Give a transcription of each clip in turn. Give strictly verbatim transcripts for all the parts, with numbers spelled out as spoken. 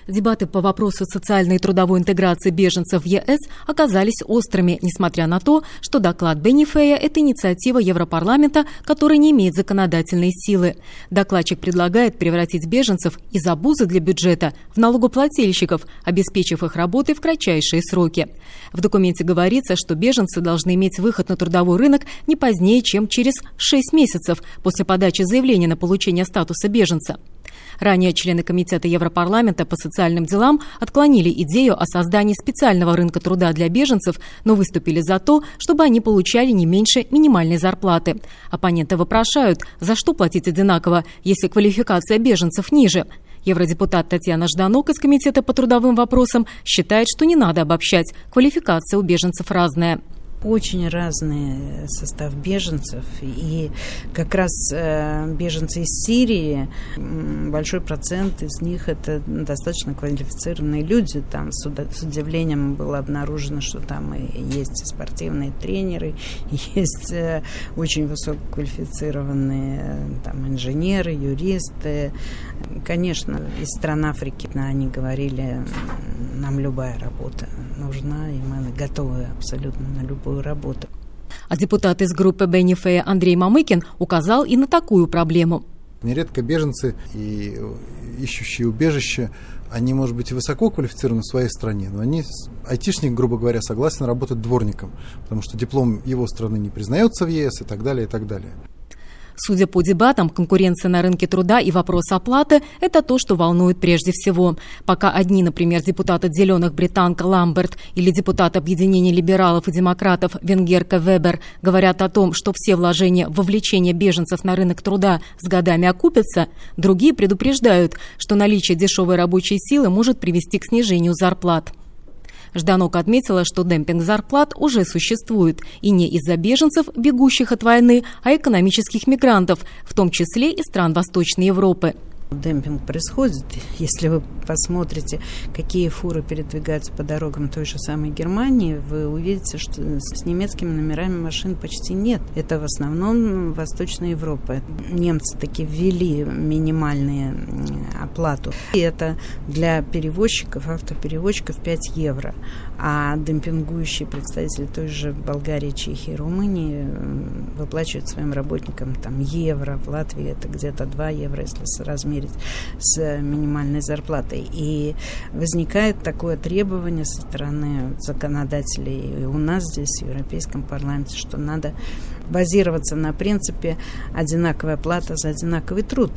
Дебаты по вопросу социальной и трудовой интеграции беженцев в ЕС оказались острыми, несмотря на то, что доклад Бенифея – это инициатива Европарламента, которая не имеет законодательной силы. Докладчик предлагает превратить беженцев из обузы для бюджета в налогоплательщиков, обеспечив их работой в кратчайшие сроки. В документе говорится, что беженцы должны иметь выход на трудовой рынок не позднее, чем через шесть месяцев после подачи заявления на получение статуса беженца. Ранее члены Комитета Европарламента по социальным делам отклонили идею о создании специального рынка труда для беженцев, но выступили за то, чтобы они получали не меньше минимальной зарплаты. Оппоненты вопрошают, за что платить одинаково, если квалификация беженцев ниже. Евродепутат Татьяна Жданок из Комитета по трудовым вопросам считает, что не надо обобщать, квалификация у беженцев разная. Очень разный состав беженцев, и как раз э, беженцы из Сирии, большой процент из них это достаточно квалифицированные люди. Там с, с удивлением было обнаружено, что там и есть и спортивные тренеры, и есть э, очень высококвалифицированные там, инженеры, юристы. Конечно, из стран Африки они говорили, нам любая работа нужна, и мы готовы абсолютно на любую работу. А депутат из группы Бенифея Андрей Мамыкин указал и на такую проблему. Нередко беженцы и ищущие убежище, они, может быть, и высоко квалифицированы в своей стране, но они, айтишник, грубо говоря, согласен работать дворником, потому что диплом его страны не признается в ЕС и так далее, и так далее. Судя по дебатам, конкуренция на рынке труда и вопрос оплаты – это то, что волнует прежде всего. Пока одни, например, депутат от «Зеленых» британка Ламберт или депутат объединения либералов и демократов венгерка Вебер говорят о том, что все вложения в вовлечение беженцев на рынок труда с годами окупятся, другие предупреждают, что наличие дешевой рабочей силы может привести к снижению зарплат. Жданок отметила, что демпинг зарплат уже существует, и не из-за беженцев, бегущих от войны, а экономических мигрантов, в том числе и стран Восточной Европы. Демпинг происходит. Если вы посмотрите, какие фуры передвигаются по дорогам той же самой Германии, вы увидите, что с немецкими номерами машин почти нет. Это в основном Восточная Европа. Немцы таки ввели минимальную оплату. И это для перевозчиков, автоперевозчиков пять евро. А демпингующие представители той же Болгарии, Чехии, Румынии выплачивают своим работникам там евро. В Латвии это где-то два евро, если с размером с минимальной зарплатой. И возникает такое требование со стороны законодателей и у нас здесь, в Европейском парламенте, что надо базироваться на принципе одинаковая плата за одинаковый труд.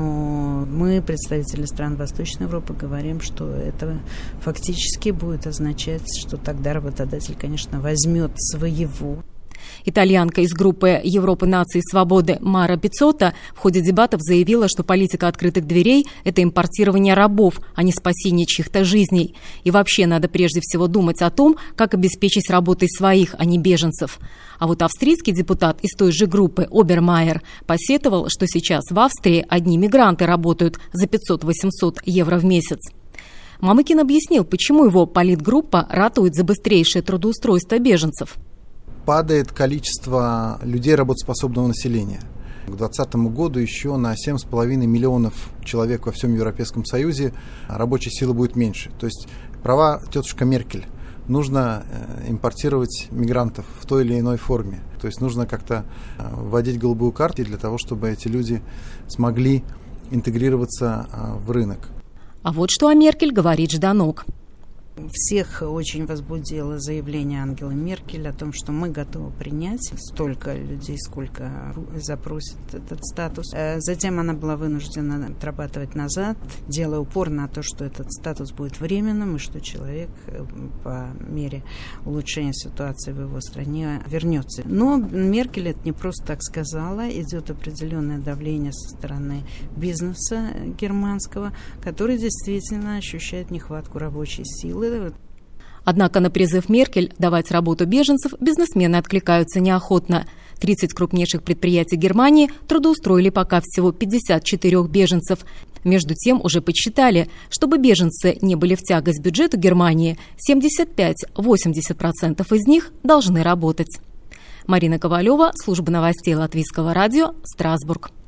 Но мы, представители стран Восточной Европы, говорим, что это фактически будет означать, что тогда работодатель, конечно, возьмет своего. Итальянка из группы Европы наций свободы Мара Пиццотто в ходе дебатов заявила, что политика открытых дверей – это импортирование рабов, а не спасение чьих-то жизней. И вообще надо прежде всего думать о том, как обеспечить работой своих, а не беженцев. А вот австрийский депутат из той же группы Обермайер посетовал, что сейчас в Австрии одни мигранты работают за пятьсот-восемьсот евро в месяц. Мамыкин объяснил, почему его политгруппа ратует за быстрейшее трудоустройство беженцев. Падает количество людей работоспособного населения. К двадцатому году еще на семь с половиной миллионов человек во всем Европейском Союзе рабочей силы будет меньше. То есть права тетушка Меркель. Нужно импортировать мигрантов в той или иной форме. То есть нужно как-то вводить голубую карту для того, чтобы эти люди смогли интегрироваться в рынок. А вот что о Меркель говорит Жданок. Всех очень возбудило заявление Ангелы Меркель о том, что мы готовы принять столько людей, сколько запросит этот статус. Затем она была вынуждена отрабатывать назад, делая упор на то, что этот статус будет временным и что человек по мере улучшения ситуации в его стране вернется. Но Меркель это не просто так сказала, идет определенное давление со стороны бизнеса германского, который действительно ощущает нехватку рабочей силы. Однако на призыв Меркель давать работу беженцев бизнесмены откликаются неохотно. тридцать крупнейших предприятий Германии трудоустроили пока всего пятьдесят четыре беженцев. Между тем уже подсчитали, чтобы беженцы не были в тягость бюджету Германии, семьдесят пять - восемьдесят процентов из них должны работать. Марина Ковалева, служба новостей Латвийского радио, Страсбург.